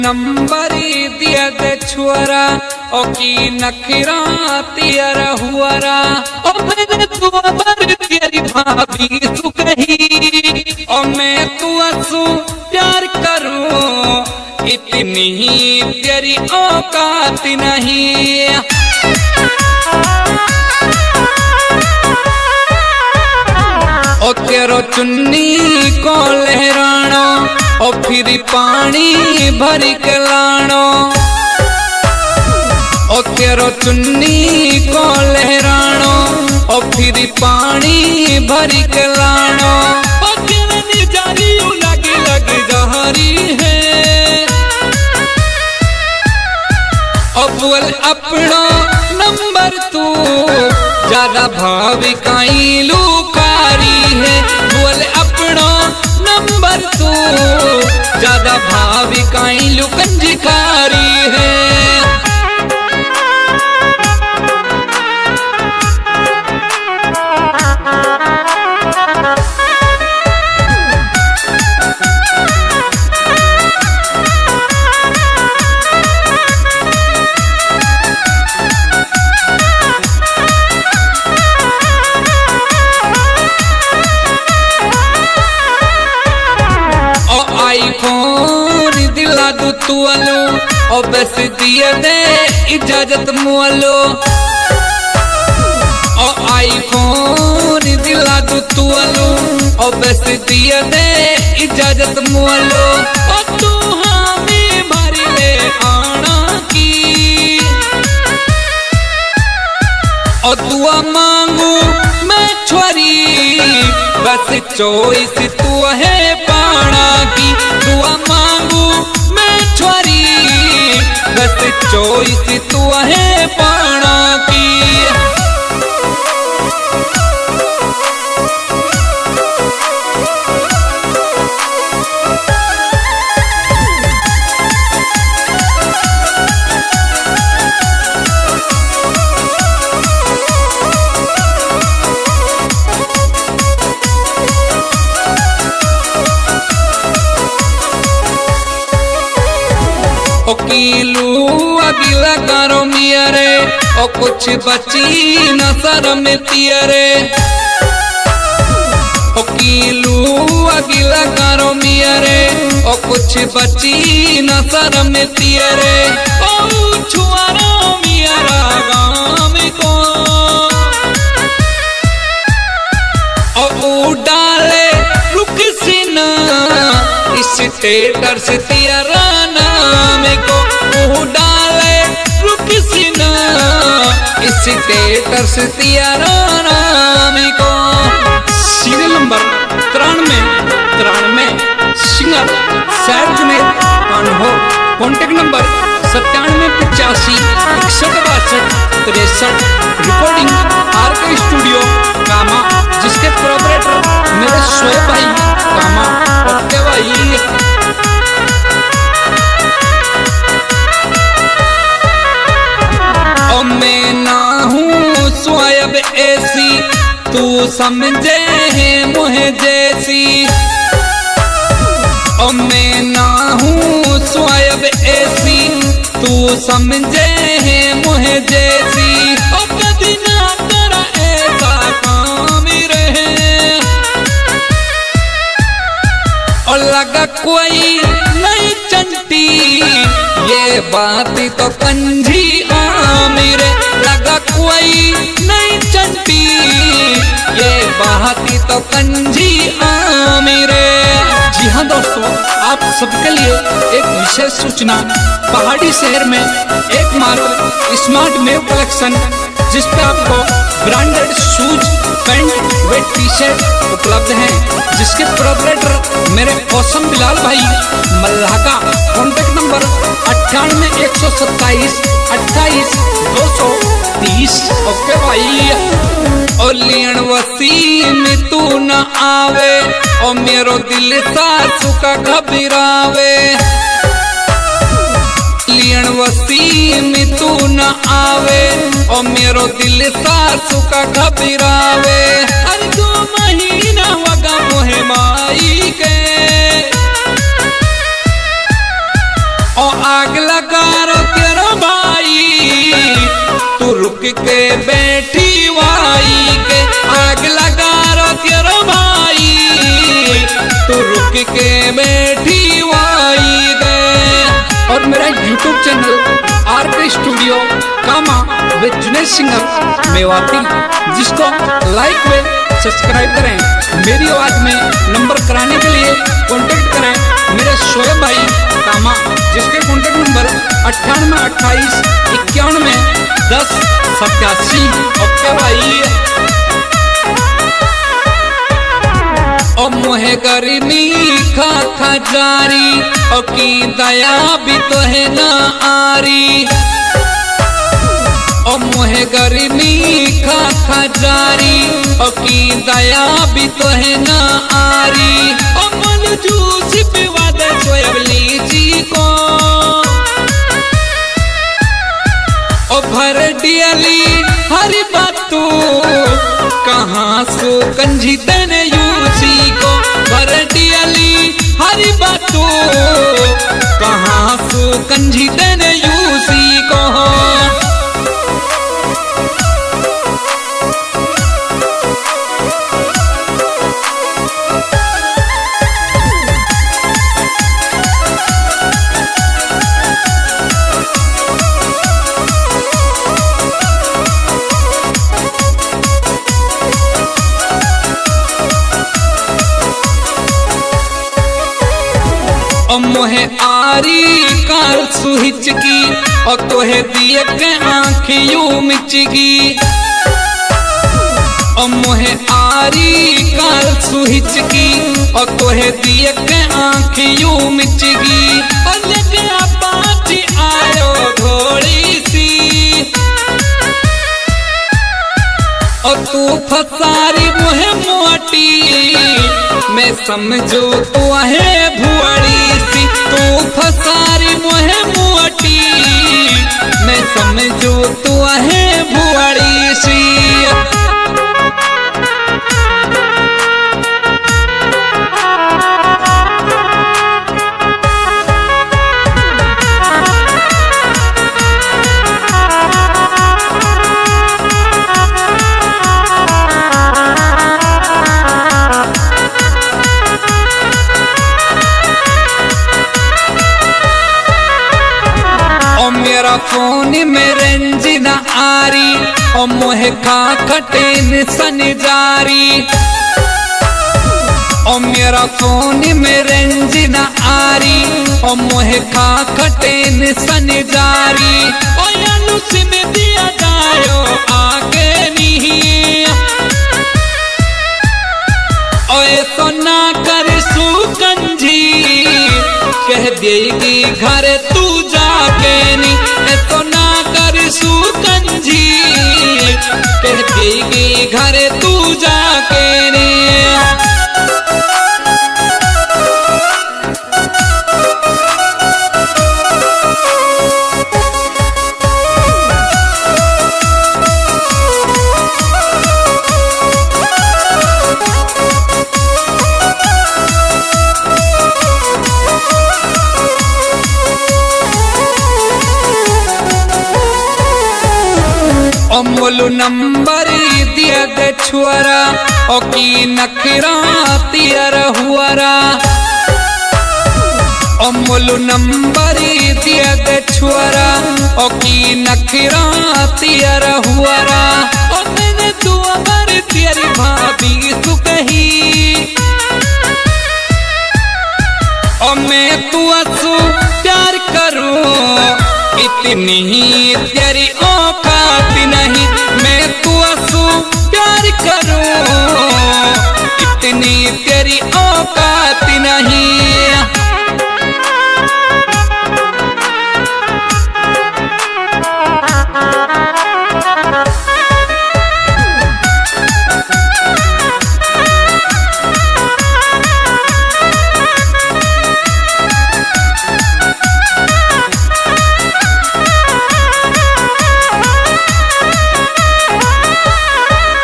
नंबरी दिया दे छुअरा ओ की नखरा तियरा हुआरा ओ मैंने तू अबर तेरी भाभी तू कही ओ मैं तू असू प्यार करूं इतनी तेरी औकात नहीं। ओ तेरो चुन्नी को लहरानो ओ फिर पानी भर के लानो ओ तेरो चुन्नी को लहरानो ओ फिर पानी भर के लानो ओ तेरे निजारी लगी लगी जहरी है ओ बोल अपना नंबर तू ज्यादा भावी काई लुकारी है बोल अपना नंबर तू ज्यादा भावी काई लुकंजकारी है। आईफोन दिला दू तू अलो और बस दिए दे इजाजत मुअलो और आईफोन दिला दू तू अलो और बस दिए दे इजाजत मुअलो और तू हमें भरी ले आना की और दुआ मांगू मैं छोरी बस चॉइस तू है पाना की दुआ मांगू मैं छोरी बस चॉइस तू है पाना की। ओ कीलू अगिला करो मियरे ओ कुछ बची न शर्म तियरे ओ कीलू अगिला करो मियरे ओ कुछ बची न शर्म तियरे ओ छुआरा मियरा गाम को ओ डाले रुक सिना इस स्टेटस तियरा नाम को डाले रुक सिना इस स्टेटस तियरा नाम को। सीरियल नंबर 93 सिंगर सैर जुनेद कान्हो contact number 9785 6162 63 recording RK studio कामा जिसके प्रोपराइटर मेरे शोएब भाई कामा ओके भाई। ओ मैं ना हूँ शोएब ऐसी तू समझे है मुझे जैसी ओ मैं ना हूँ शोएब ऐसी तू समझे है मुझे जैसी ओ कभी ना तेरा ऐसा काम रहे और लगा कोई नहीं चंटी ये बात तो कंजी आमिर लगा कोई नहीं चंटी ये बात तो कंजी आमिर। जी हाँ दोस्तों आप सबके लिए एक विशेष सूचना पहाड़ी शहर में एकमात्र स्मार्ट मेव कलेक्शन जिस पे आपको ब्रांडेड शूज पैंट व टी शर्ट उपलब्ध हैं जिसके प्रोपराइटर मेरे औसम बिलाल भाई मल्लाका कॉन्टेक्ट नंबर 98 127 28 230। ओके भाई और लियन वसीम तू न आवे और मेरो दिल सासू का घबरावे लियन वसीम तू न आवे और मेरो दिल सासू का घबरावे हर 2 महीना वगा मोहे माई के आग लगा रो तेरा भाई, तू रुक के बैठी वाई के। आग लगा रो तेरा भाई, तू रुक के बैठी वाई के। और मेरा YouTube चैनल आरके स्टूडियो कामा विद जुनेद सिंगर मेवाती, जिसको लाइक व सब्सक्राइब करें। मेरी आवाज में नंबर कराने के लिए कांटेक्ट करें मेरे शोएब भाई कामा, जिसके कांटेक्ट नंबर 98 28 91 10 87। ओके भाई। ओ मोहे करनी खा जारी, ओ की दया भी तो है ना आरी। ओ मोहे करनी खा जारी, ओ की दया भी तो है ना आरी। ओ मन जूस पिवा दे शोएब लीची को, ओ भर डियली हरी बातू कहाँ सो कंजी तेने यूसी को। भर डियली हरी बातू कहाँ सो कंजी तेने यूसी को। ओ मोहे आरी कार सुहिचगी, और तोहे दिए के आँखें यूं मिचगी। ओ मोहे आरी कार सुहिचगी, और तोहे दिए के आँखें यूं मिचगी। और लेके पाची आयो घोड़ी सी, और तू फसारी मोहे मोटी, मैं समझो तू है भुआड़ी सी। तू फसारी मोहे मोटी, मैं समझो तू है भुआड़ी सी। मेरा फोन में रेंज न आरी, और मोहे खा खटेन सन जारी। और मेरा फोन में रेंज न आरी, और मोहे खा खटेन सन जारी। और अनुस में दिया जायो आगे नहीं, और तो ना कर सुकंजी, कह देगी घर तू जाके नी। तो ना कर सुकंजी, कह देगी घर तू जाके नी। मोलू नंबर दिया दे छुआरा, ओ की नखरा तियर हुआरा। ओ मोलू नंबर दिया दे छुआरा, ओ की नखरा तियर हुआरा। ओ मैंने दुआ कर तेरी भाभी तू कही, ओ मैं तू असू प्यार करूं, इतनी ही तेरी औकात नहीं। मैं तू असू प्यार करूं, इतनी तेरी औकात नहीं।